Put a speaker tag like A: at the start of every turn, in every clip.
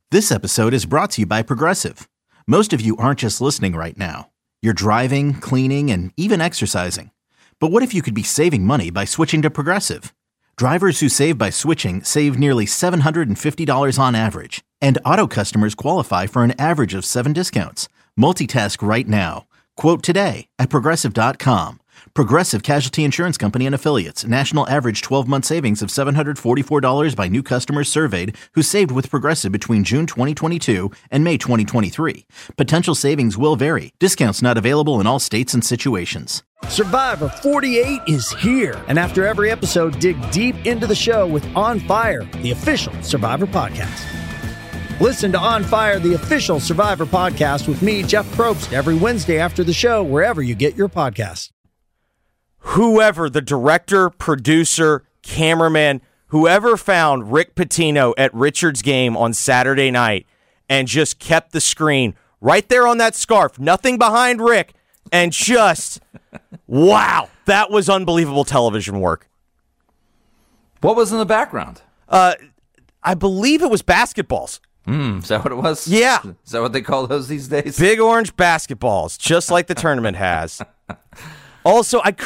A: This episode is brought to you by Progressive. Most of you aren't just listening right now. You're driving, cleaning, and even exercising. But what if you could be saving money by switching to Progressive? Drivers who save by switching save nearly $750 on average. And auto customers qualify for an average of 7 discounts. Multitask right now. Quote today at Progressive.com. Progressive Casualty Insurance Company and Affiliates. National average 12-month savings of $744 by new customers surveyed who saved with Progressive between June 2022 and May 2023. Potential savings will vary. Discounts not available in all states and situations.
B: Survivor 48 is here. And after every episode, dig deep into the show with On Fire, the official Survivor podcast. Listen to On Fire, the official Survivor podcast with me, Jeff Probst, every Wednesday after the show, wherever you get your podcasts.
C: Whoever, the director, producer, cameraman, whoever found Rick Pitino at Richard's game on Saturday night and just kept the screen right there on that scarf, nothing behind Rick, and just, wow, that was unbelievable television work.
D: What was in the background?
C: I believe it was basketballs.
D: Is that what it was?
C: Yeah.
D: Is that what they call those these days?
C: Big orange basketballs, just like the tournament has. Also, I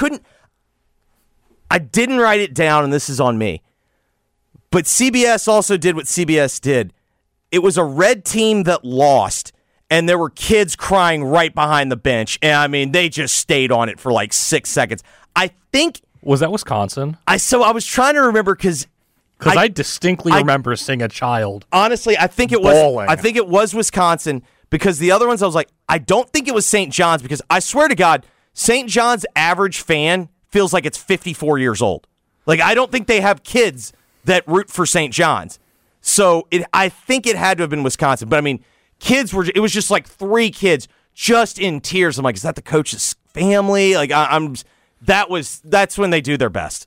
C: didn't write it down, and this is on me. But CBS also did what CBS did. It was a red team that lost, and there were kids crying right behind the bench. And, I mean, they just stayed on it for like 6 seconds. I think...
E: Was that Wisconsin?
C: I was trying to remember because
E: I distinctly remember seeing a child.
C: Honestly, I think it
E: bawling.
C: was. I think it was Wisconsin because the other ones I was like, I don't think it was St. John's because I swear to God, St. John's average fan feels like it's 54 years old. Like, I don't think they have kids that root for St. John's. So I think it had to have been Wisconsin. But, I mean, it was just like 3 kids just in tears. I'm like, is that the coach's family? Like, that's when they do their best.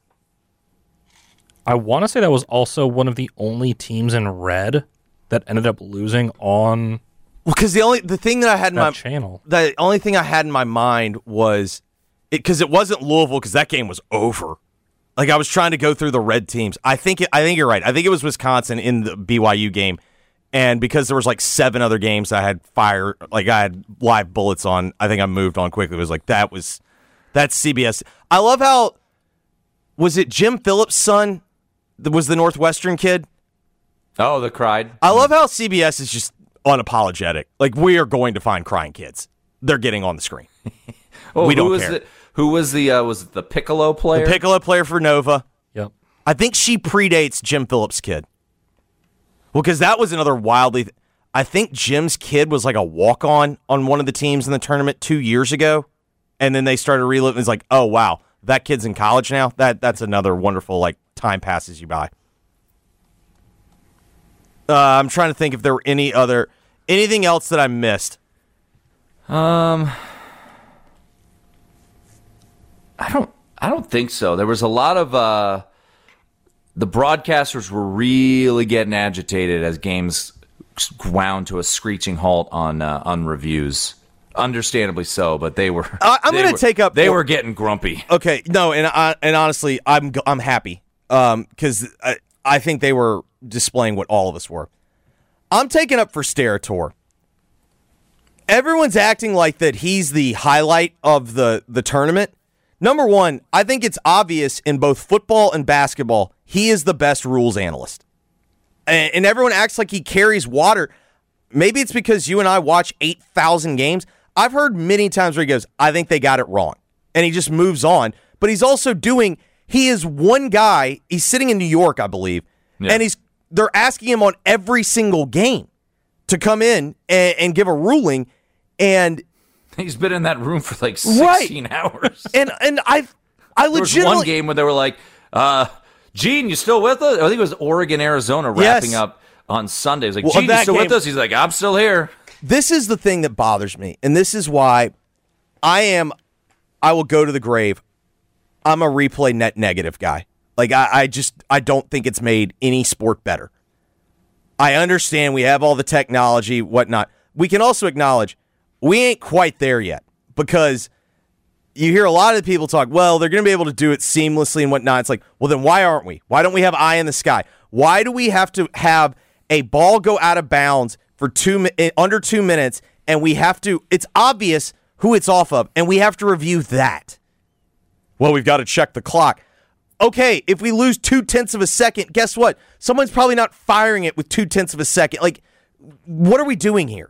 E: I want to say that was also one of the only teams in red that ended up losing on
C: because the thing that I had in my
E: channel.
C: The only thing I had in my mind was because it wasn't Louisville because that game was over. Like I was trying to go through the red teams. I think you're right. I think it was Wisconsin in the BYU game, and because there was like 7 other games I had I had live bullets on. I think I moved on quickly. It was like that's CBS. I love how was it Jim Phillips' son that was the Northwestern kid?
D: Oh, the cried.
C: I love how CBS is just unapologetic. Like, we are going to find crying kids. They're getting on the screen. We don't care.
D: Who was was it the Piccolo player?
C: The Piccolo player for Nova.
E: Yep.
C: I think she predates Jim Phillips' kid. Well, because that was another wildly... I think Jim's kid was like a walk-on on one of the teams in the tournament 2 years ago, and then they started reliving. It's like, oh, wow, that kid's in college now? That's another wonderful, like, time passes you by. I'm trying to think if there were anything else that I missed.
D: I don't think so. There was a lot of the broadcasters were really getting agitated as games wound to a screeching halt on reviews. Understandably so, but they were.
C: I'm going to take up.
D: They were getting grumpy.
C: Okay, no, and honestly, I'm happy because I think they were displaying what all of us were. I'm taking up for Steratore. Everyone's acting like that he's the highlight of the tournament. Number one, I think it's obvious in both football and basketball, he is the best rules analyst. And everyone acts like he carries water. Maybe it's because you and I watch 8,000 games. I've heard many times where he goes, I think they got it wrong. And he just moves on. But he's also he is one guy, he's sitting in New York, I believe, and they're asking him on every single game to come in and give a ruling. And
D: he's been in that room for like 16 hours.
C: And I legitimately...
D: There was one game where they were like, Gene, you still with us? I think it was Oregon, Arizona wrapping up on Sunday. It was like, Gene, you still with us? He's like, I'm still here.
C: This is the thing that bothers me, and this is why I will go to the grave. I'm a replay net negative guy. Like, I don't think it's made any sport better. I understand we have all the technology, whatnot. We can also acknowledge we ain't quite there yet because you hear a lot of the people talk, well, they're going to be able to do it seamlessly and whatnot. It's like, well, then why aren't we? Why don't we have eye in the sky? Why do we have to have a ball go out of bounds for under 2 minutes, and we have to, it's obvious who it's off of, and we have to review that. Well, we've got to check the clock. Okay, if we lose 0.2 of a second, guess what? Someone's probably not firing it with 0.2 of a second. Like, what are we doing here?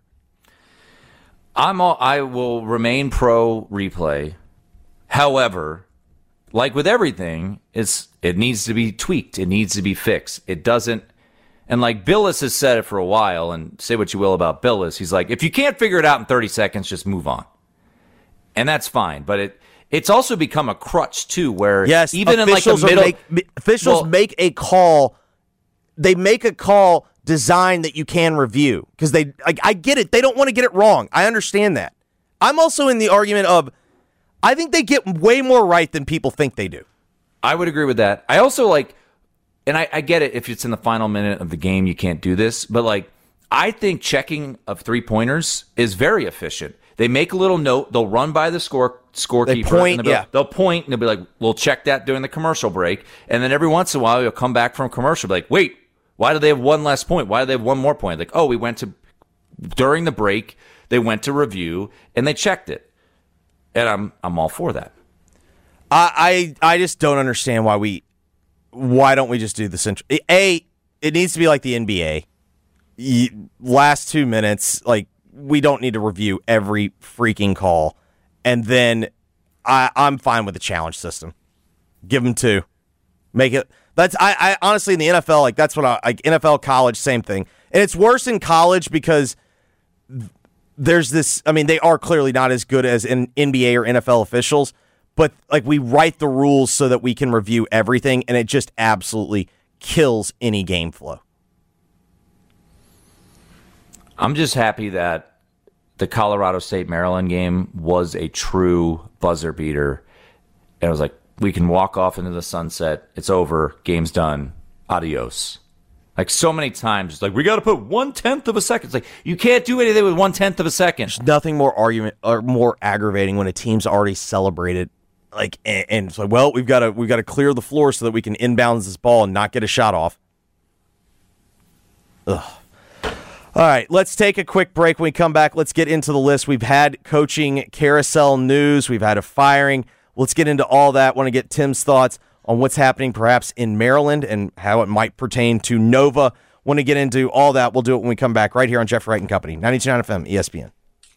D: I will remain pro replay. However, like with everything, it needs to be tweaked. It needs to be fixed. It doesn't. And like Billis has said it for a while, and say what you will about Billis, he's like, if you can't figure it out in 30 seconds, just move on. And that's fine. But it's also become a crutch too, where
C: yes,
D: even in like the middle,
C: officials make a call. They make a call designed that you can review because I get it. They don't want to get it wrong. I understand that. I'm also in the argument of I think they get way more right than people think they do.
D: I would agree with that. I also like, and I get it if it's in the final minute of the game, you can't do this, but like I think checking of 3-pointers is very efficient. They make a little note. They'll run by the scorekeeper.
C: They point,
D: they'll point, and they'll be like, we'll check that during the commercial break. And then every once in a while, you'll come back from commercial, be like, wait, why do they have one less point? Why do they have one more point? Like, oh, we went to, during the break, they went to review, and they checked it. And I'm all for that.
C: I just don't understand why don't we just do the central? It needs to be like the NBA. Last 2 minutes, like, we don't need to review every freaking call. And then I'm fine with the challenge system. Give them 2. Make it. I honestly, in the NFL, like, that's what NFL, college, same thing. And it's worse in college because there's this, I mean, they are clearly not as good as in NBA or NFL officials, but like we write the rules so that we can review everything, and it just absolutely kills any game flow.
D: I'm just happy that the Colorado State-Maryland game was a true buzzer beater. And I was like, we can walk off into the sunset. It's over. Game's done. Adios. Like so many times, it's like, we got to put 1/10 of a second. It's like, you can't do anything with 1/10 of a second.
C: There's nothing more argument or more aggravating when a team's already celebrated. Like, and it's like, well, we've got to clear the floor so that we can inbounds this ball and not get a shot off. Ugh. All right, let's take a quick break. When we come back, let's get into the list. We've had coaching carousel news. We've had a firing. Let's get into all that. Want to get Tim's thoughts on what's happening perhaps in Maryland and how it might pertain to Nova. Want to get into all that. We'll do it when we come back right here on Jeff Wright and Company, 92.9 FM, ESPN.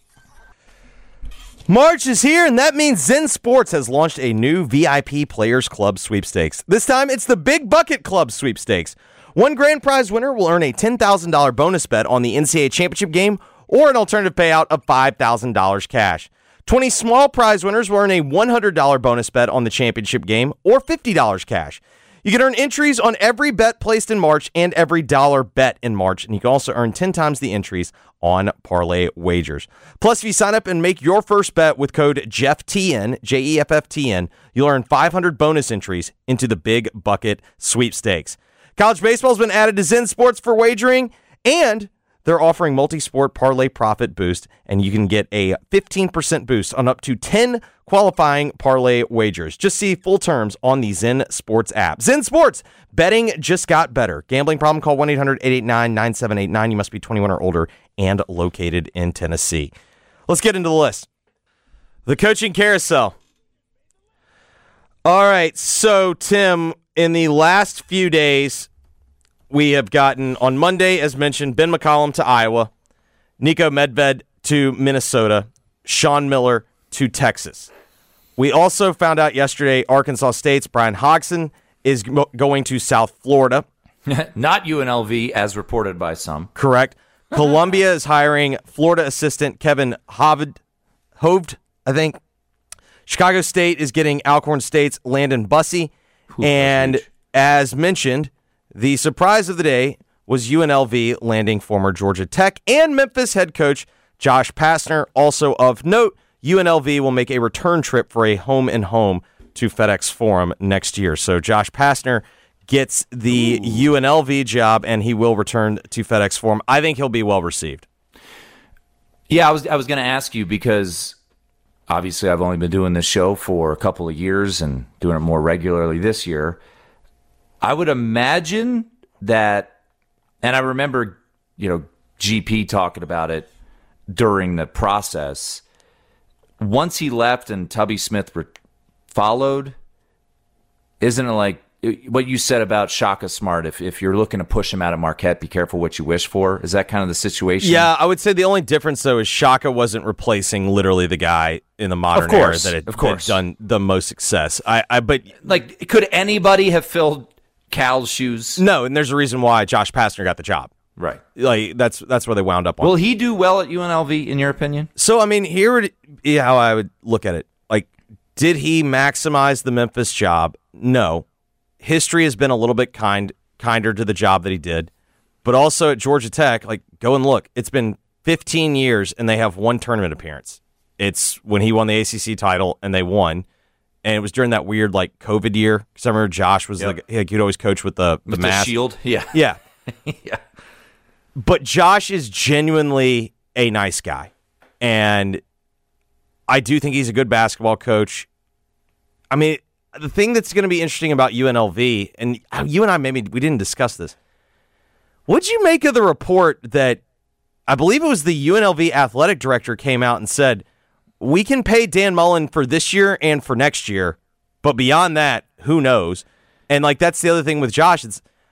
C: March is here, and that means Zen Sports has launched a new VIP Players Club sweepstakes. This time, it's the Big Bucket Club sweepstakes. One grand prize winner will earn a $10,000 bonus bet on the NCAA championship game or an alternative payout of $5,000 cash. 20 small prize winners will earn a $100 bonus bet on the championship game or $50 cash. You can earn entries on every bet placed in March and every dollar bet in March, and you can also earn 10 times the entries on parlay wagers. Plus, if you sign up and make your first bet with code JEFFTN, JEFFTN, you'll earn 500 bonus entries into the Big Bucket sweepstakes. College baseball has been added to Zen Sports for wagering, and they're offering multi-sport parlay profit boost, and you can get a 15% boost on up to 10 qualifying parlay wagers. Just see full terms on the Zen Sports app. Zen Sports, betting just got better. Gambling problem? Call 1-800-889-9789. You must be 21 or older and located in Tennessee. Let's get into the list. The coaching carousel. All right, so Tim, in the last few days, we have gotten, on Monday, as mentioned, Ben McCollum to Iowa, Nico Medved to Minnesota, Sean Miller to Texas. We also found out yesterday Arkansas State's Brian Hodgson is going to South Florida.
D: Not UNLV, as reported by some.
C: Correct. Columbia is hiring Florida assistant Kevin Hovd, I think. Chicago State is getting Alcorn State's Landon Bussey. And as mentioned, the surprise of the day was UNLV landing former Georgia Tech and Memphis head coach Josh Pastner. Also of note, UNLV will make a return trip for a home-and-home to FedEx Forum next year. So Josh Pastner gets the UNLV job, and he will return to FedEx Forum. I think he'll be well received.
D: Yeah, I was going to ask you because obviously I've only been doing this show for a couple of years and doing it more regularly this year. I would imagine that And I remember, GP talking about it during the process. Once he left and Tubby Smith followed, isn't it like what you said about Shaka Smart? If you're looking to push him out of Marquette, be careful what you wish for. Is that kind of the situation?
C: Yeah, I would say the only difference, though, is Shaka wasn't replacing literally the guy in the modern era that had done the most success. But
D: like, could anybody have filled Cal's shoes?
C: No, and there's a reason why Josh Pastner got the job.
D: Right.
C: Like that's where they wound up on.
D: Will he do well at UNLV, in your opinion?
C: So, I mean, here would be how I would look at it. Like, did he maximize the Memphis job? No. History has been a little bit kinder to the job that he did. But also at Georgia Tech, like, go and look. It's been 15 years, and they have one tournament appearance. It's when he won the ACC title, and they won. And it was during that weird, like, COVID year. Because I remember Josh was like he'd always coach with the mask.
D: The shield? Yeah.
C: Yeah.
D: Yeah.
C: But Josh is genuinely a nice guy. And I do think he's a good basketball coach. I mean, the thing that's going to be interesting about UNLV, and you and I, maybe we didn't discuss this. What'd you make of the report that I believe it was the UNLV athletic director came out and said, we can pay Dan Mullen for this year and for next year, but beyond that, who knows? And like that's the other thing with Josh.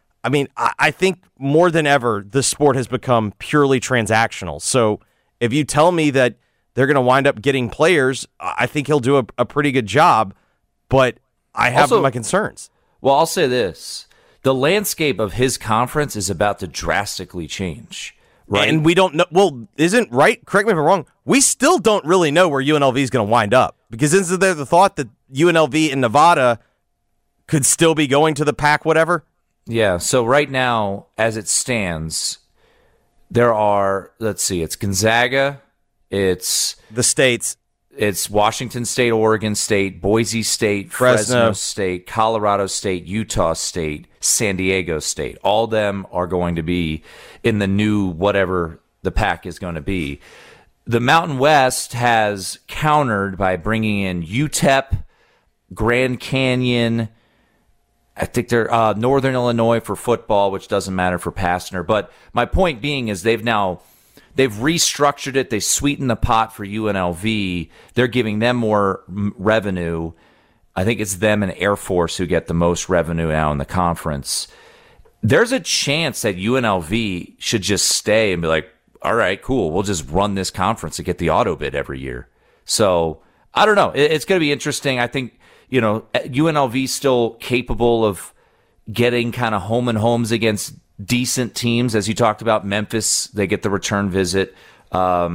C: I think more than ever, the sport has become purely transactional. So if you tell me that they're going to wind up getting players, I think he'll do a pretty good job, but I have my concerns.
D: Well, I'll say this. The landscape of his conference is about to drastically change. Right.
C: And we don't know. Well, correct me if I'm wrong, we still don't really know where UNLV is going to wind up. Because isn't there the thought that UNLV in Nevada could still be going to the Pac whatever?
D: Yeah, so right now, as it stands, there are, it's Gonzaga, it's
C: the states,
D: it's Washington State, Oregon State, Boise State, Fresno State, Colorado State, Utah State, San Diego State. All of them are going to be in the new whatever the Pac is going to be. The Mountain West has countered by bringing in UTEP, Grand Canyon, I think they're Northern Illinois for football, which doesn't matter for Pastner. But my point being is they've restructured it. They sweetened the pot for UNLV. They're giving them more revenue. I think it's them and Air Force who get the most revenue now in the conference. There's a chance that UNLV should just stay and be like, all right, cool. We'll just run this conference and get the auto bid every year. So I don't know. It's going to be interesting. I think, UNLV still capable of getting kind of home and homes against decent teams. As you talked about, Memphis, they get the return visit. I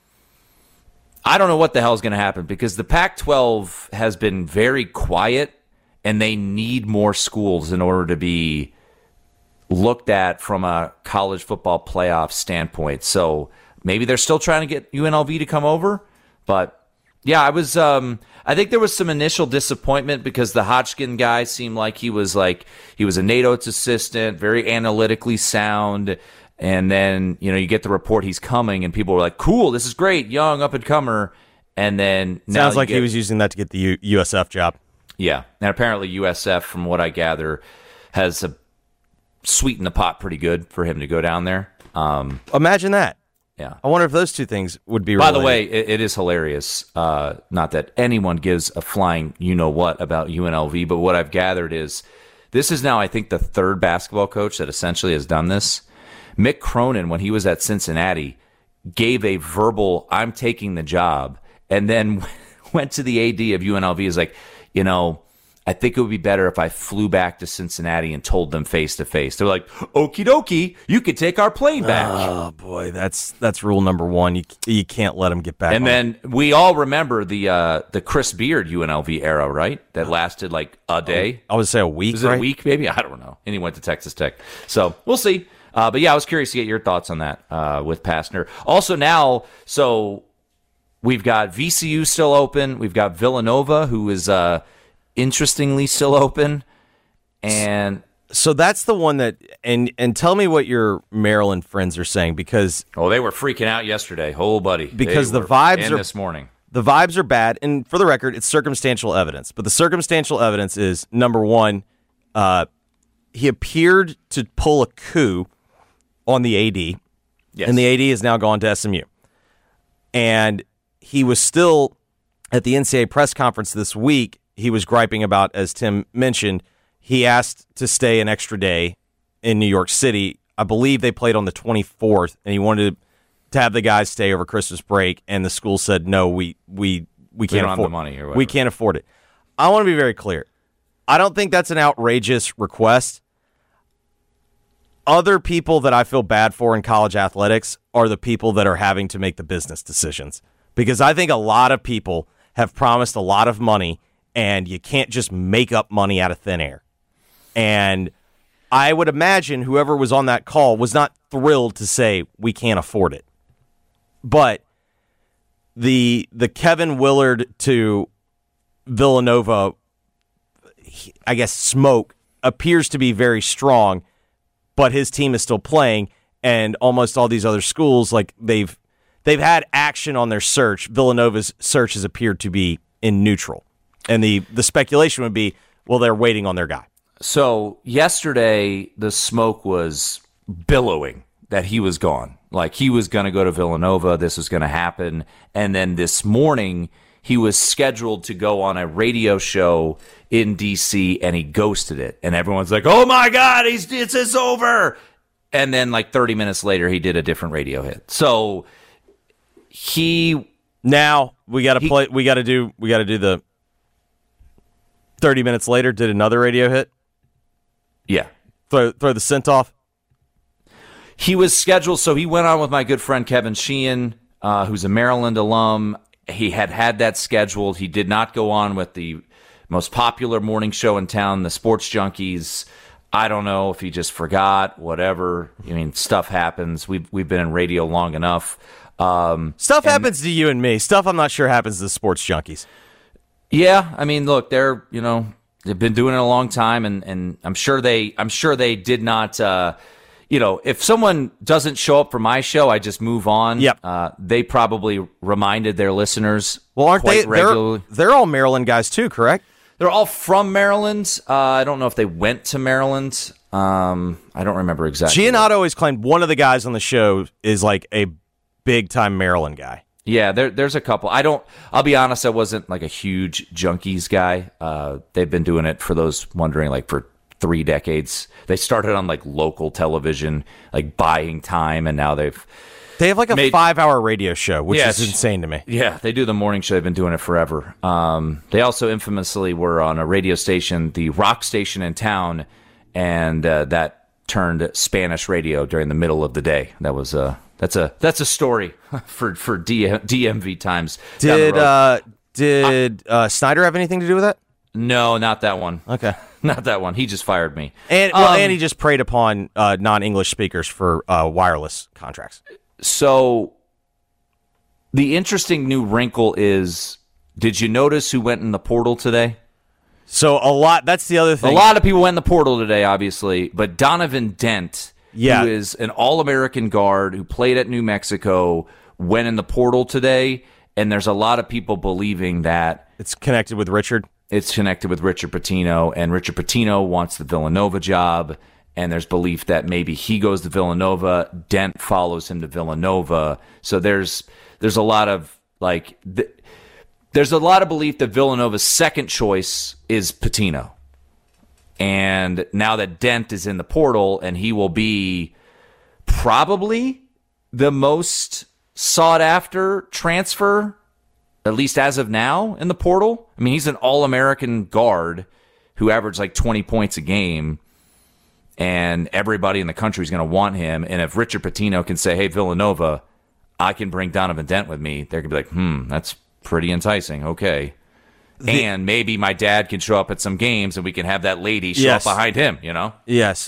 D: don't know what the hell is going to happen because the Pac-12 has been very quiet and they need more schools in order to be looked at from a college football playoff standpoint. So maybe they're still trying to get UNLV to come over, but yeah, I think there was some initial disappointment because the Hodgkin guy seemed like he was a Nato assistant, very analytically sound. And then, you get the report he's coming and people were like, cool, this is great, young up and comer. And then
C: sounds like he was using that to get the USF job.
D: Yeah. And apparently USF, from what I gather, has sweetened the pot pretty good for him to go down there.
C: Imagine that.
D: Yeah.
C: I wonder if those two things would be
D: related. By
C: the
D: way, it is hilarious. Not that anyone gives a flying you-know-what about UNLV, but what I've gathered is this is now, I think, the third basketball coach that essentially has done this. Mick Cronin, when he was at Cincinnati, gave a verbal, I'm taking the job, and then went to the AD of UNLV. Is like, I think it would be better if I flew back to Cincinnati and told them face to face. They're like, okie dokie, you could take our plane back.
C: Oh boy, that's rule number one. You can't let them get back.
D: And then we all remember the Chris Beard UNLV era, right? That lasted like a day.
C: I would say a week.
D: Was it a week? Maybe, I don't know. And he went to Texas Tech, so we'll see. But yeah, I was curious to get your thoughts on that with Pastner. Also now, so we've got VCU still open. We've got Villanova, who is interestingly still open, and
C: so that's the one that and tell me what your Maryland friends are saying, because
D: they were freaking out yesterday, buddy,
C: because the vibes are
D: this morning.
C: The vibes are bad, and for the record, it's circumstantial evidence. But the circumstantial evidence is, number one, he appeared to pull a coup on the AD,
D: Yes.
C: and the AD has now gone to SMU. And he was still at the NCAA press conference this week. He was griping about, as Tim mentioned, he asked to stay an extra day in New York City. I believe they played on the 24th, and he wanted to have the guys stay over Christmas break, and the school said, no, we can't
D: don't have
C: afford
D: the money or whatever.
C: We can't afford it. I want to be very clear. I don't think that's an outrageous request. Other people that I feel bad for in college athletics are the people that are having to make the business decisions, because I think a lot of people have promised a lot of money, and you can't just make up money out of thin air. And I would imagine whoever was on that call was not thrilled to say we can't afford it. But the Kevin Willard to Villanova, I guess, smoke appears to be very strong, but his team is still playing, and almost all these other schools, like they've had action on their search. Villanova's search has appeared to be in neutral. And the speculation would be, well, they're waiting on their guy.
D: So yesterday, the smoke was billowing that he was gone. Like, he was going to go to Villanova. This was going to happen. And then this morning, he was scheduled to go on a radio show in D.C., and he ghosted it. And everyone's like, oh, my God, it's over. And then, like, 30 minutes later, he did a different radio hit. So
C: Now we got to play. We got to do the 30 minutes later. Did another radio hit.
D: Yeah.
C: Throw the scent off.
D: He was scheduled, so he went on with my good friend Kevin Sheehan, who's a Maryland alum. He had that scheduled. He did not go on with the most popular morning show in town, the Sports Junkies. I don't know if he just forgot, whatever. I mean, stuff happens. We've been in radio long enough.
C: Stuff happens to you and me. Stuff I'm not sure happens to the Sports Junkies.
D: Yeah, I mean, look, they've been doing it a long time, and I'm sure they did not. If someone doesn't show up for my show, I just move on.
C: Yep.
D: They probably reminded their listeners.
C: Well, aren't
D: quite
C: they?
D: regularly.
C: They're all Maryland guys too, correct?
D: They're all from Maryland. I don't know if they went to Maryland. I don't remember exactly.
C: Giannotto always claimed one of the guys on the show is like a big-time Maryland guy.
D: Yeah, there's a couple. I'll be honest, I wasn't like a huge Junkies guy. They've been doing it, for those wondering, like for 3 decades. They started on like local television, like buying time, and now they
C: have like a 5-hour radio show, which is insane to me.
D: Yeah, they do the morning show. They've been doing it forever. They also infamously were on a radio station, the rock station in town, and that turned Spanish radio during the middle of the day. That was that's a story for DMV times.
C: Did Snyder have anything to do with that?
D: No, not that one.
C: Okay.
D: Not that one. He just fired me.
C: And he just preyed upon non-English speakers for wireless contracts.
D: So the interesting new wrinkle is, did you notice who went in the portal today?
C: So that's the other thing.
D: A lot of people went in the portal today, obviously, but Donovan Dent, who is an All-American guard who played at New Mexico, went in the portal today, and there's a lot of people believing that
C: it's connected with Richard.
D: It's connected with Richard Pitino, and Richard Pitino wants the Villanova job, and there's belief that maybe he goes to Villanova, Dent follows him to Villanova. So there's a lot of there's a lot of belief that Villanova's second choice is Pitino. And now that Dent is in the portal, and he will be probably the most sought after transfer, at least as of now, in the portal. I mean, he's an All-American guard who averaged like 20 points a game, and everybody in the country is going to want him. And if Richard Pitino can say, hey, Villanova, I can bring Donovan Dent with me, they're going to be like, that's pretty enticing. Okay. And maybe my dad can show up at some games, and we can have that lady show up behind him, you know?
C: Yes.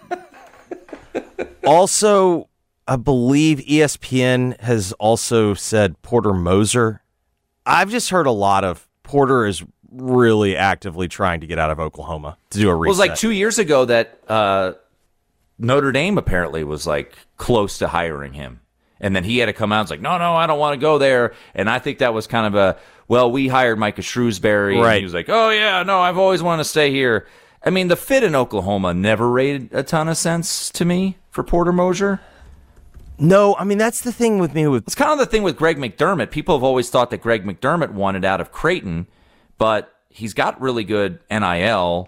C: Also, I believe ESPN has also said Porter Moser. I've just heard a lot of Porter is really actively trying to get out of Oklahoma to do a reset.
D: Well, it was like 2 years ago that Notre Dame apparently was like close to hiring him. And then he had to come out and was like, no, I don't want to go there. And I think that was kind of we hired Micah Shrewsbury.
C: Right.
D: And he was like, oh, yeah, no, I've always wanted to stay here. I mean, the fit in Oklahoma never made a ton of sense to me. for Porter Moser?
C: No, I mean, that's the thing with me.
D: It's kind of the thing with Greg McDermott. People have always thought that Greg McDermott wanted out of Creighton, but he's got really good NIL,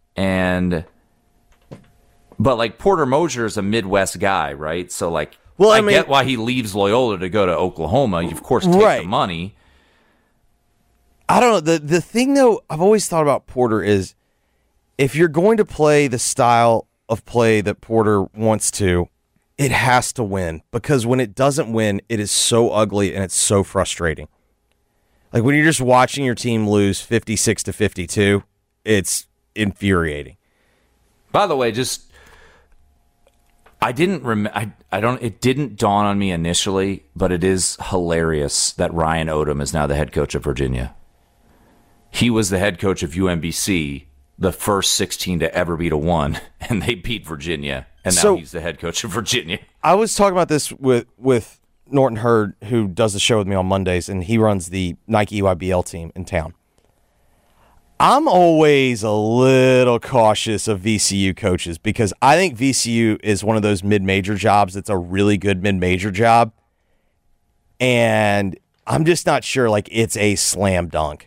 D: but like Porter Moser is a Midwest guy, right? So like, I get why he leaves Loyola to go to Oklahoma. You of course take the money.
C: I don't know. The thing though, I've always thought about Porter is if you're going to play the style of play that Porter wants to, it has to win, because when it doesn't win, it is so ugly and it's so frustrating. Like when you're just watching your team lose 56-52, it's infuriating.
D: By the way, just I didn't it didn't dawn on me initially, but it is hilarious that Ryan Odom is now the head coach of Virginia. He was the head coach of UMBC, the first 16 to ever beat a 1, and they beat Virginia, and now he's the head coach of Virginia.
C: I was talking about this with Norton Hurd, who does the show with me on Mondays, and he runs the Nike EYBL team in town. I'm always a little cautious of VCU coaches because I think VCU is one of those mid-major jobs that's a really good mid-major job, and I'm just not sure like it's a slam dunk.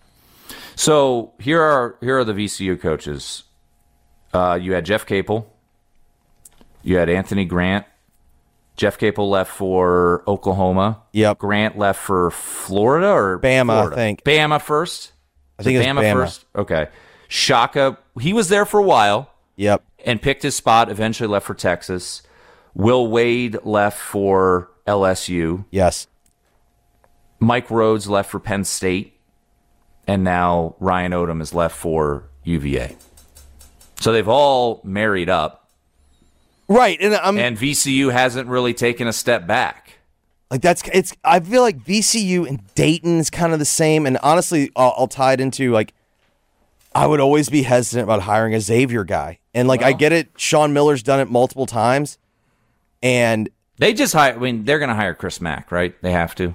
D: So here are the VCU coaches. You had Jeff Capel. You had Anthony Grant. Jeff Capel left for Oklahoma.
C: Yep.
D: Grant left for Florida or
C: Bama,
D: Florida?
C: I think.
D: Bama first?
C: I think it was Bama
D: first. Okay. Shaka, he was there for a while.
C: Yep.
D: And picked his spot, eventually left for Texas. Will Wade left for LSU.
C: Yes.
D: Mike Rhodes left for Penn State. And now Ryan Odom is left for UVA. So they've all married up.
C: Right. And
D: VCU hasn't really taken a step back.
C: Like I feel like VCU and Dayton is kind of the same. And honestly, I'll tie it into like, I would always be hesitant about hiring a Xavier guy. And like, I get it. Sean Miller's done it multiple times. And
D: they just they're going to hire Chris Mack, right? They have to.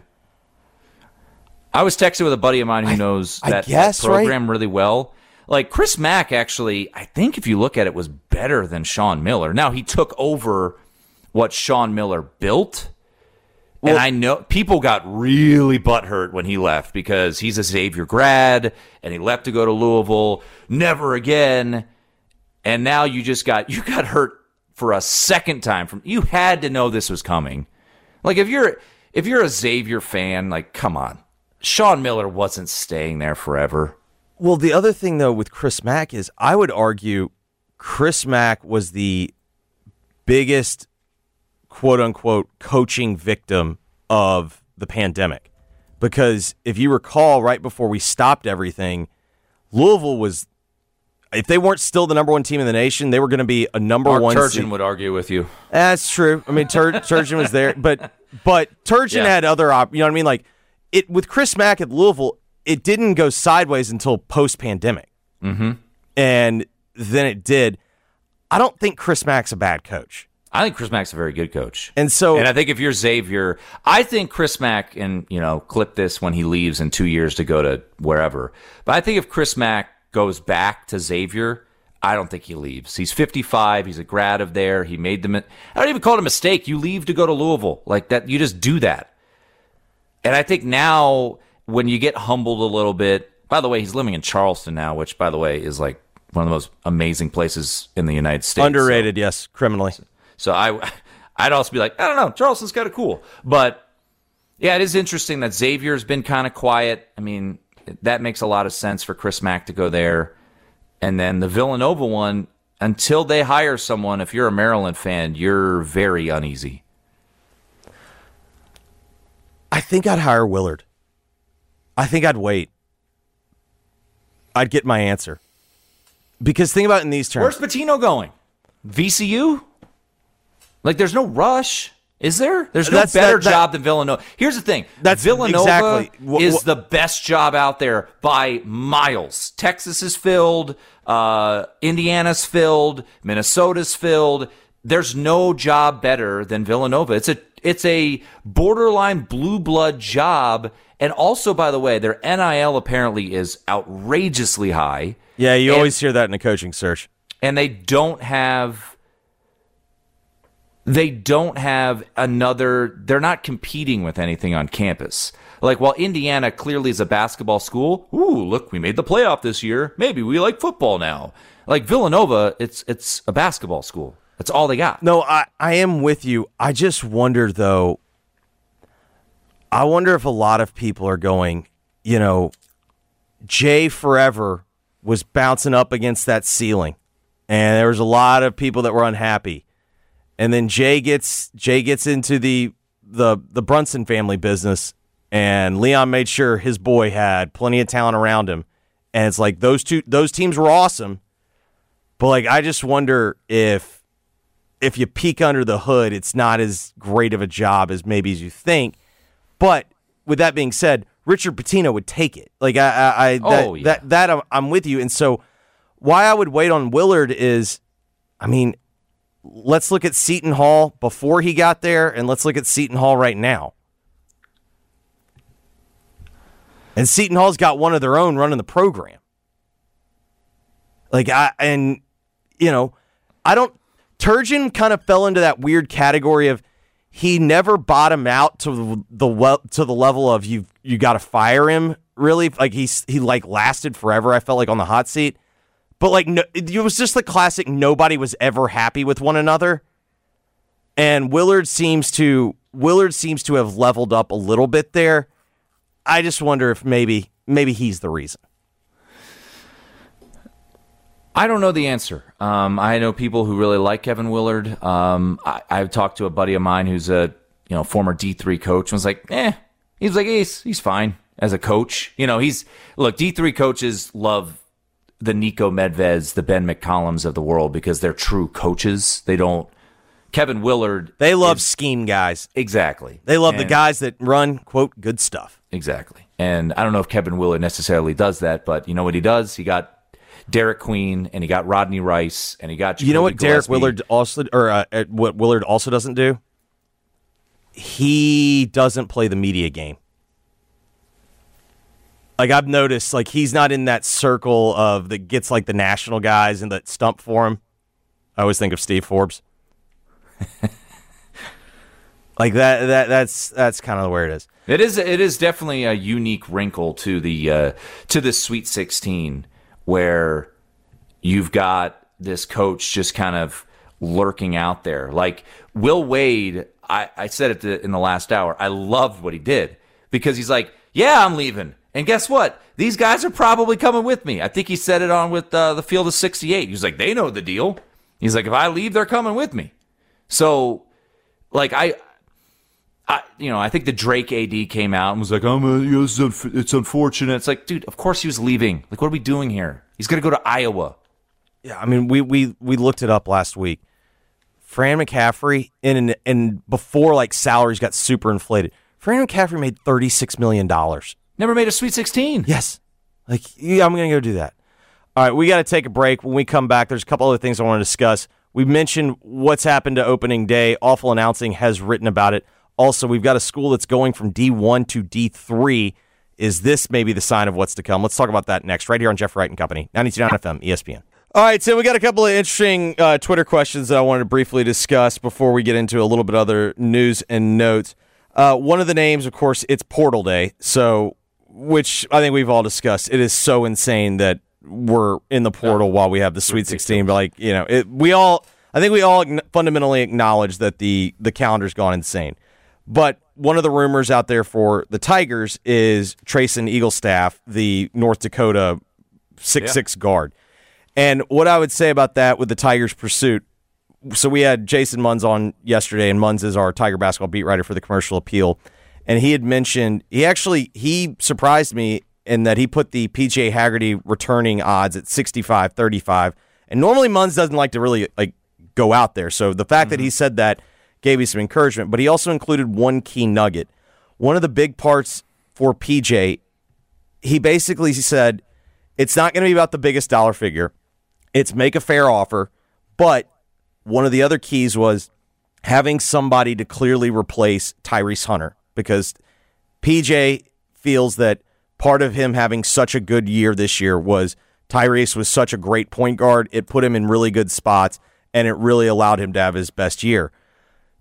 D: I was texting with a buddy of mine who knows that program really well. Like Chris Mack, actually, I think if you look at it, was better than Sean Miller. Now he took over what Sean Miller built, and I know people got really butthurt when he left because he's a Xavier grad and he left to go to Louisville. Never again. And now you got hurt for a second time. You had to know this was coming. Like if you're a Xavier fan, like come on. Sean Miller wasn't staying there forever.
C: Well, the other thing, though, with Chris Mack is I would argue Chris Mack was the biggest, quote-unquote, coaching victim of the pandemic. Because if you recall, right before we stopped everything, Louisville was, if they weren't still the number one team in the nation, they were going to be a number
D: Mark
C: one
D: Turgeon would argue with you.
C: That's true. I mean, Turgeon was there, but Turgeon had other, you know what I mean? Like, with Chris Mack at Louisville, it didn't go sideways until post-pandemic.
D: Mm-hmm.
C: And then it did. I don't think Chris Mack's a bad coach.
D: I think Chris Mack's a very good coach.
C: And
D: I think if you're Xavier, I think Chris Mack, and clip this when he leaves in 2 years to go to wherever. But I think if Chris Mack goes back to Xavier, I don't think he leaves. He's 55. He's a grad of there. He made them. I don't even call it a mistake. You leave to go to Louisville like that. You just do that. And I think now when you get humbled a little bit, by the way, he's living in Charleston now, which, by the way, is like one of the most amazing places in the United States.
C: Underrated, yes, criminally.
D: So I'd also be like, I don't know, Charleston's kind of cool. But, yeah, it is interesting that Xavier's been kind of quiet. I mean, that makes a lot of sense for Chris Mack to go there. And then the Villanova one, until they hire someone, if you're a Maryland fan, you're very uneasy.
C: I think I'd hire Willard. I think I'd wait. I'd get my answer. Because think about it in these terms.
D: Where's Pitino going? VCU? Like, there's no rush, is there? There's no better job than Villanova. Here's the thing. Villanova is the best job out there by miles. Texas is filled. Indiana's filled. Minnesota's filled. There's no job better than Villanova. It's a borderline blue blood job. And also, by the way, their NIL apparently is outrageously high.
C: Yeah, you always hear that in a coaching search.
D: And they don't have they don't have they're not competing with anything on campus. Like, while Indiana clearly is a basketball school, ooh, look, we made the playoff this year. Maybe we like football now. Like Villanova, it's a basketball school. That's all they got.
C: No, I am with you. I just wonder, though, I wonder if a lot of people are going, Jay forever was bouncing up against that ceiling, and there was a lot of people that were unhappy. And then Jay gets into the Brunson family business, and Leon made sure his boy had plenty of talent around him. And it's like those teams were awesome, but like I just wonder if you peek under the hood, it's not as great of a job as maybe as you think. But with that being said, Richard Pitino would take it. Like I'm with you. And so why I would wait on Willard is, let's look at Seton Hall before he got there, and let's look at Seton Hall right now. And Seton Hall's got one of their own running the program. Turgeon kind of fell into that weird category of he never bottomed out to the level of you got to fire him. Really, like he lasted forever. I felt like on the hot seat, but it was just the classic. Nobody was ever happy with one another, and Willard seems to have leveled up a little bit there. I just wonder if maybe he's the reason.
D: I don't know the answer. I know people who really like Kevin Willard. I've talked to a buddy of mine who's a former D3 coach and was like, he's fine as a coach. D3 coaches love the Nico Medveds, the Ben McCollums of the world because they're true coaches. They don't. Kevin Willard.
C: They love scheme guys.
D: Exactly.
C: They love the guys that run, quote, good stuff.
D: Exactly. And I don't know if Kevin Willard necessarily does that, but you know what he does? He got Derek Queen, and he got Rodney Rice, and he got Jacoby
C: what Derek
D: Gillespie.
C: Willard also, what Willard also doesn't do? He doesn't play the media game. Like I've noticed, like he's not in that circle of that gets like the national guys and that stump for him. I always think of Steve Forbes. Like that's kind of where it is.
D: It is definitely a unique wrinkle to the Sweet 16 where you've got this coach just kind of lurking out there. Like Will Wade, I said it in the last hour. I loved what he did because he's like, yeah, I'm leaving. And guess what? These guys are probably coming with me. I think he said it on with the Field of 68. He was like, they know the deal. He's like, if I leave, they're coming with me. So, like, I think the Drake AD came out and was like, it's unfortunate. It's like, dude, of course he was leaving. Like, what are we doing here? He's going to go to Iowa.
C: Yeah, I mean, we looked it up last week. Fran McCaffrey, and before, like, salaries got super inflated, Fran McCaffrey made $36 million.
D: Never made a Sweet 16.
C: Yes. Like, yeah, I'm going to go do that. All right, we got to take a break. When we come back, there's a couple other things I want to discuss. We mentioned what's happened to opening day. Awful Announcing has written about it. Also, we've got a school that's going from D1 to D3. Is this maybe the sign of what's to come? Let's talk about that next, right here on Jeff Wright and Company, 92.9 FM, ESPN. All right, so we got a couple of interesting Twitter questions that I wanted to briefly discuss before we get into a little bit other news and notes. One of the names, of course, it's Portal Day, which I think we've all discussed. It is so insane that we're in the portal while we have the Sweet 16. But I think we all fundamentally acknowledge that the calendar's gone insane. But one of the rumors out there for the Tigers is Trayson Eaglestaff, the North Dakota 6'6" guard. And what I would say about that with the Tigers' pursuit, so we had Jason Munz on yesterday, and Munz is our Tiger basketball beat writer for the Commercial Appeal. And he had mentioned, he surprised me in that he put the PJ Haggerty returning odds at 65-35. And normally Munz doesn't like to really go out there. So the fact that he said that gave me some encouragement. But he also included one key nugget. One of the big parts for PJ, he basically said, it's not going to be about the biggest dollar figure. It's make a fair offer. But one of the other keys was having somebody to clearly replace Tyrese Hunter, because PJ feels that part of him having such a good year this year was Tyrese was such a great point guard. It put him in really good spots, and it really allowed him to have his best year.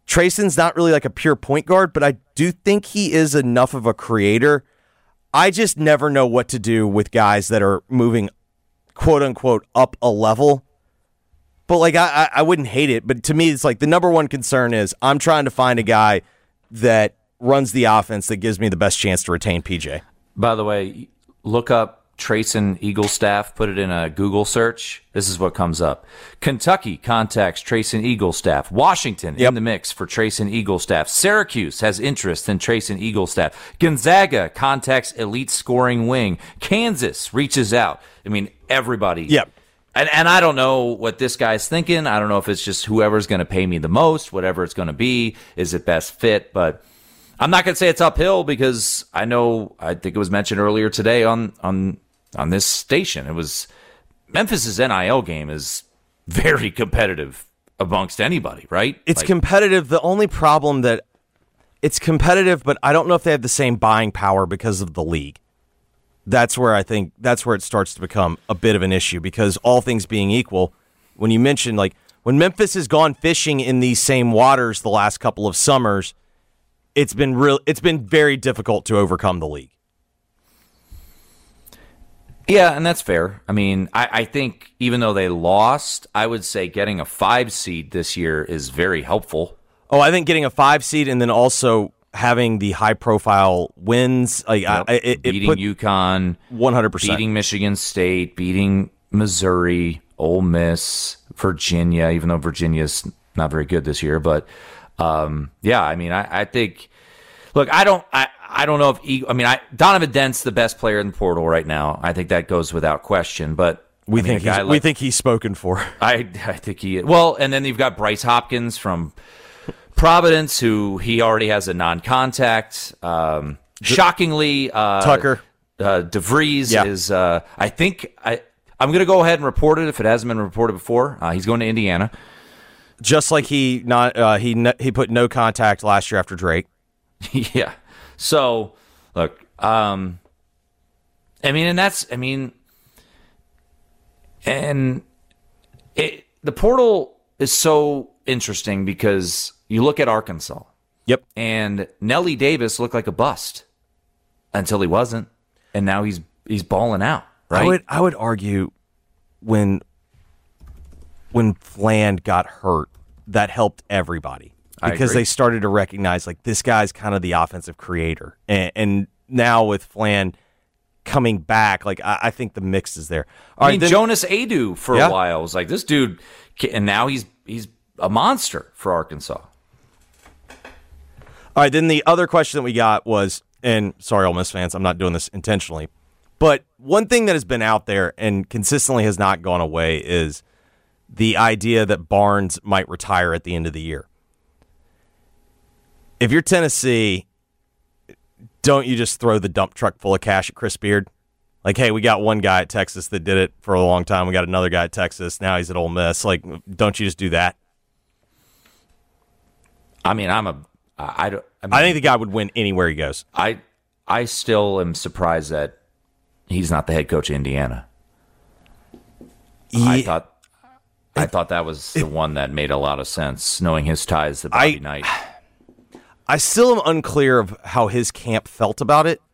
C: Trayson's not really like a pure point guard, but I do think he is enough of a creator. I just never know what to do with guys that are moving, quote unquote, up a level. But like I wouldn't hate it. But to me, it's like the number one concern is I'm trying to find a guy that runs the offense that gives me the best chance to retain PJ.
D: By the way, look up Trayson Eaglestaff, put it in a Google search. This is what comes up. Kentucky contacts Trayson Eaglestaff. Washington in the mix for Trayson Eaglestaff. Syracuse has interest in Trayson Eaglestaff. Gonzaga contacts elite scoring wing. Kansas reaches out. I mean, everybody.
C: Yep.
D: And I don't know what this guy's thinking. I don't know if it's just whoever's going to pay me the most, whatever it's going to be, is it best fit. But I'm not going to say it's uphill because I think it was mentioned earlier today on this station. It was Memphis's NIL game is very competitive amongst anybody, right?
C: It's competitive. The only problem that it's competitive, but I don't know if they have the same buying power because of the league. That's where it starts to become a bit of an issue because all things being equal, when you mention like when Memphis has gone fishing in these same waters the last couple of summers, it's been very difficult to overcome the league.
D: Yeah, and that's fair. I mean, I think even though they lost, I would say getting a 5 seed this year is very helpful.
C: Oh, I think getting a 5 seed and then also having the high-profile wins,
D: beating UConn,
C: 100%,
D: beating Michigan State, beating Missouri, Ole Miss, Virginia. Even though Virginia's not very good this year, but yeah, I mean, I think. Look, I don't know if Donovan Dent's the best player in the portal right now. I think that goes without question. But
C: we think he's spoken for.
D: I think he is. Well, and then you've got Bryce Hopkins from Providence, who he already has a non-contact. Shockingly,
C: Tucker
D: DeVries is. I think I'm going to go ahead and report it if it hasn't been reported before. He's going to Indiana,
C: just like he put no contact last year after Drake.
D: Yeah. So look, and the portal is so interesting because you look at Arkansas.
C: Yep.
D: And Nelly Davis looked like a bust until he wasn't, and now he's balling out. Right.
C: I would argue when Fland got hurt, that helped everybody because they started to recognize like this guy's kind of the offensive creator, and now with Fland coming back, like I think the mix is there.
D: Jonas Adu for a while was like this dude, and now he's a monster for Arkansas.
C: All right, then the other question that we got was, and sorry, Ole Miss fans, I'm not doing this intentionally, but one thing that has been out there and consistently has not gone away is the idea that Barnes might retire at the end of the year. If you're Tennessee, don't you just throw the dump truck full of cash at Chris Beard? Like, hey, we got one guy at Texas that did it for a long time. We got another guy at Texas. Now he's at Ole Miss. Like, don't you just do that?
D: I mean,
C: I think the guy would win anywhere he goes.
D: I still am surprised that he's not the head coach of Indiana.
C: Yeah.
D: I thought that was the one that made a lot of sense, knowing his ties to Bobby Knight.
C: I still am unclear of how his camp felt about it.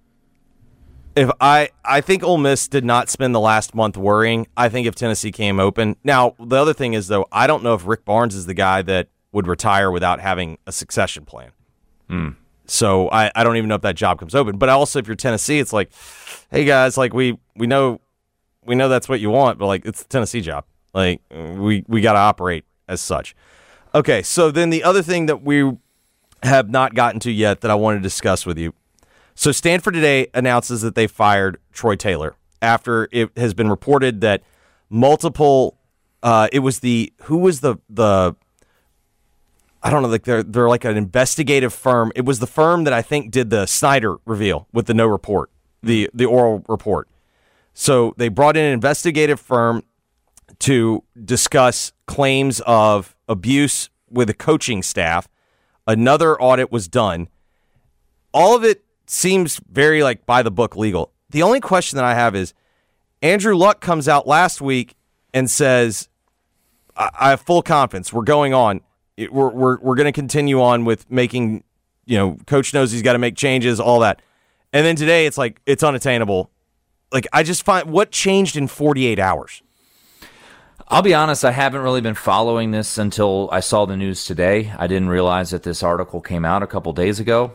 C: I think Ole Miss did not spend the last month worrying. I think if Tennessee came open. Now, the other thing is, though, I don't know if Rick Barnes is the guy that would retire without having a succession plan. So I don't even know if that job comes open. But also, if you're Tennessee, it's like, hey, guys, like we know that's what you want, but like it's the Tennessee job. Like we got to operate as such. Okay, so then the other thing that we have not gotten to yet that I want to discuss with you. So Stanford today announces that they fired Troy Taylor after it has been reported that multiple. It was who was the I don't know, like they're like an investigative firm. It was the firm that I think did the Snyder reveal with the no report, the oral report. So they brought in an investigative firm to discuss claims of abuse with a coaching staff. Another audit was done. All of it seems very like by the book legal. The only question that I have is Andrew Luck comes out last week and says, I have full confidence. We're going on. we're going to continue on with making, coach knows he's got to make changes, all that. And then today it's like, it's unattainable. Like, I just find, what changed in 48 hours?
D: I'll be honest, I haven't really been following this until I saw the news today. I didn't realize that this article came out a couple days ago.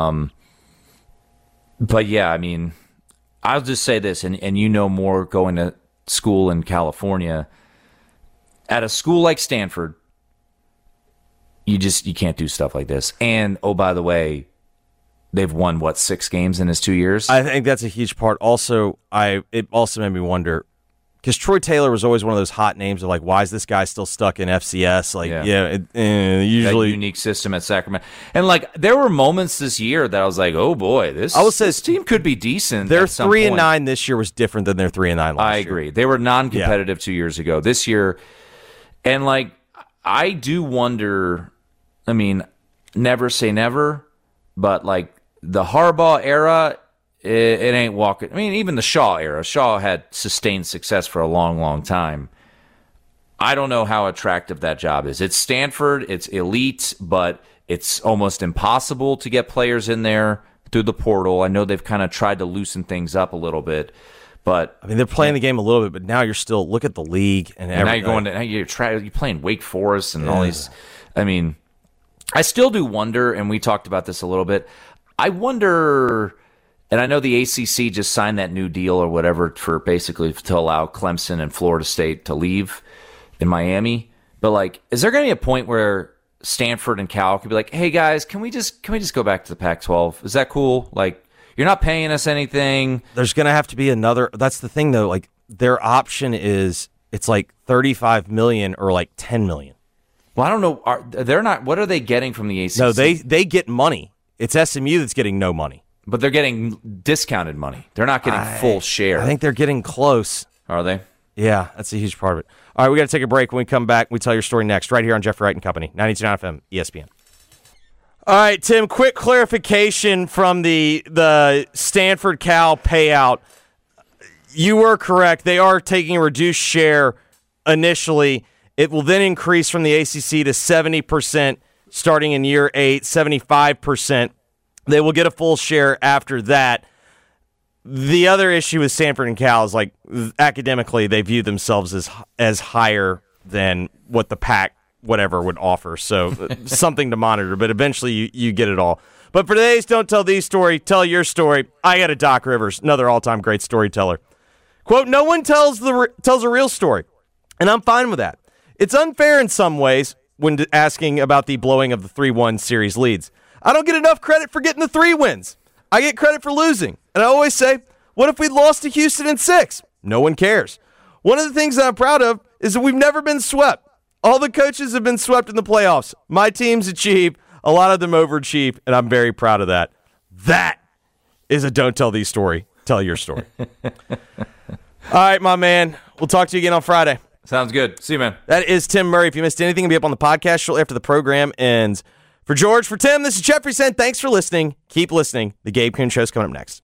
D: But yeah, I mean, I'll just say this, and you know more going to school in California. At a school like Stanford, you can't do stuff like this. And, oh, by the way, they've won, 6 games in his 2 years?
C: I think that's a huge part. Also, it also made me wonder, because Troy Taylor was always one of those hot names of like, why is this guy still stuck in FCS? Like, usually
D: that unique system at Sacramento. And like, there were moments this year that I was like, oh boy, this team could be decent.
C: Their 3-9 this year was different than their 3-9 last year.
D: I agree. They were non-competitive 2 years ago. This year, and like, I do wonder. I mean, never say never, but like the Harbaugh era. It ain't walking. I mean, even the Shaw era. Shaw had sustained success for a long, long time. I don't know how attractive that job is. It's Stanford. It's elite, but it's almost impossible to get players in there through the portal. I know they've kind of tried to loosen things up a little bit, but
C: I mean, they're playing the game a little bit. But now you're still look at the league and everything.
D: Now you're playing Wake Forest and all these. I mean, I still do wonder, and we talked about this a little bit. I wonder. And I know the ACC just signed that new deal or whatever for basically to allow Clemson and Florida State to leave in Miami. But like, is there going to be a point where Stanford and Cal could be like, "Hey guys, can we just go back to the Pac-12? Is that cool? Like, you're not paying us anything."
C: There's going to have to be another. That's the thing though. Like, their option is it's like $35 million or like $10 million.
D: Well, I don't know. They're not. What are they getting from the ACC?
C: No, they get money. It's SMU that's getting no money.
D: But they're getting discounted money. They're not getting full share.
C: I think they're getting close.
D: Are they?
C: Yeah, that's a huge part of it. All right, we got to take a break. When we come back, we tell your story next, right here on Jeffrey Wright and Company, 92.9 FM, ESPN. All right, Tim, quick clarification from the Stanford Cal payout. You were correct. They are taking a reduced share initially. It will then increase from the ACC to 70% starting in year 8, 75%. They will get a full share after that. The other issue with Stanford and Cal is like academically they view themselves as higher than what the Pac whatever would offer. So something to monitor, but eventually you get it all. But for today's Don't Tell These story, tell your story. I got a Doc Rivers, another all-time great storyteller. Quote, "No one tells a real story, and I'm fine with that. It's unfair in some ways when asking about the blowing of the 3-1 series leads. I don't get enough credit for getting the 3 wins. I get credit for losing. And I always say, what if we lost to Houston in 6? No one cares. One of the things that I'm proud of is that we've never been swept. All the coaches have been swept in the playoffs. My team's achieved. A lot of them overachieved, and I'm very proud of that." That is a Don't Tell These story. Tell your story. All right, my man. We'll talk to you again on Friday.
D: Sounds good. See you, man.
C: That is Tim Murray. If you missed anything, it'll be up on the podcast shortly after the program ends. For George, for Tim, this is Jeffrey Sent. Thanks for listening. Keep listening. The Gabe Kuhn Show's coming up next.